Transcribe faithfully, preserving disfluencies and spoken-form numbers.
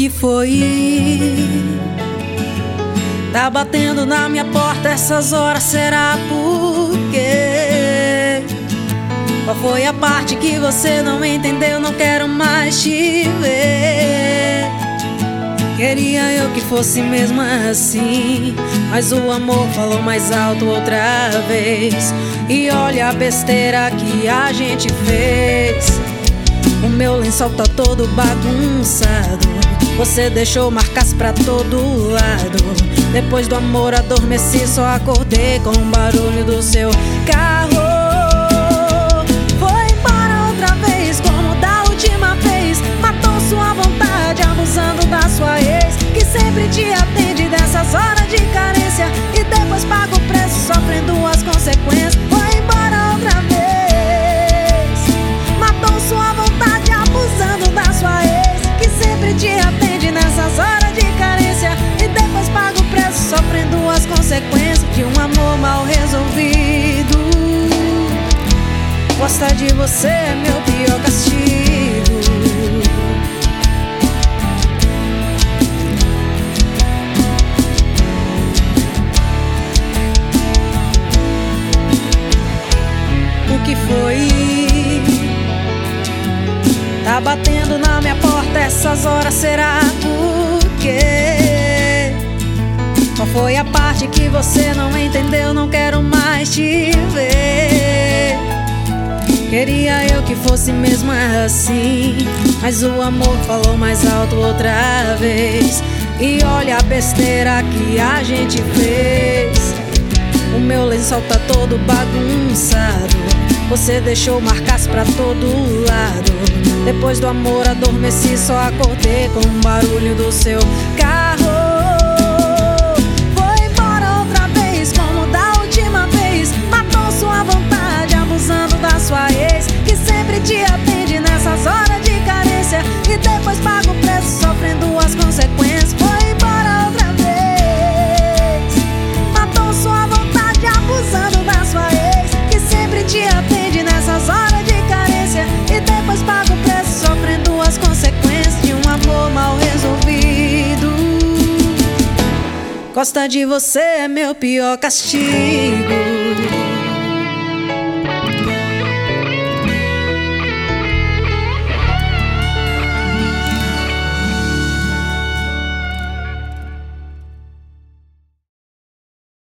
que foi? Tá batendo na minha porta essas horas, será por quê? Qual foi a parte que você não entendeu? Não quero mais te ver. Queria eu que fosse mesmo assim, mas o amor falou mais alto outra vez. E olha a besteira que a gente fez. O meu lençol tá todo bagunçado, você deixou marcas pra todo lado. Depois do amor adormeci, só acordei com o barulho do seu carro. Foi embora outra vez, como da última vez. Matou sua vontade, abusando da sua ex, que sempre te atende nessas horas de carência, e depois paga o preço, sofrendo as consequências. Foi embora outra vez, matou sua vontade, abusando da sua ex, que sempre te atende nessas horas de carência, e depois paga o preço, sofrendo as consequências de um amor mal resolvido. Gostar de você é meu pior castigo. O que foi? Tá batendo na minha porta essas horas, será por quê? Qual foi a parte que você não entendeu? Não quero mais te ver. Queria eu que fosse mesmo assim, mas o amor falou mais alto outra vez. E olha a besteira que a gente fez. O meu lençol tá todo bagunçado, você deixou marcas pra todo lado. Depois do amor adormeci, só acordei com o barulho do seu carro. Foi embora outra vez, como da última vez. Matou sua vontade, abusando da sua ex, que sempre te atende nessas horas de carência, e depois paga o preço, sofrendo as consequências. Foi embora outra vez, matou sua vontade, abusando da sua ex, que sempre te atende nessas horas de carência, e depois paga o preço, sofrendo as consequências de um amor mal resolvido. Gostar de você é meu pior castigo.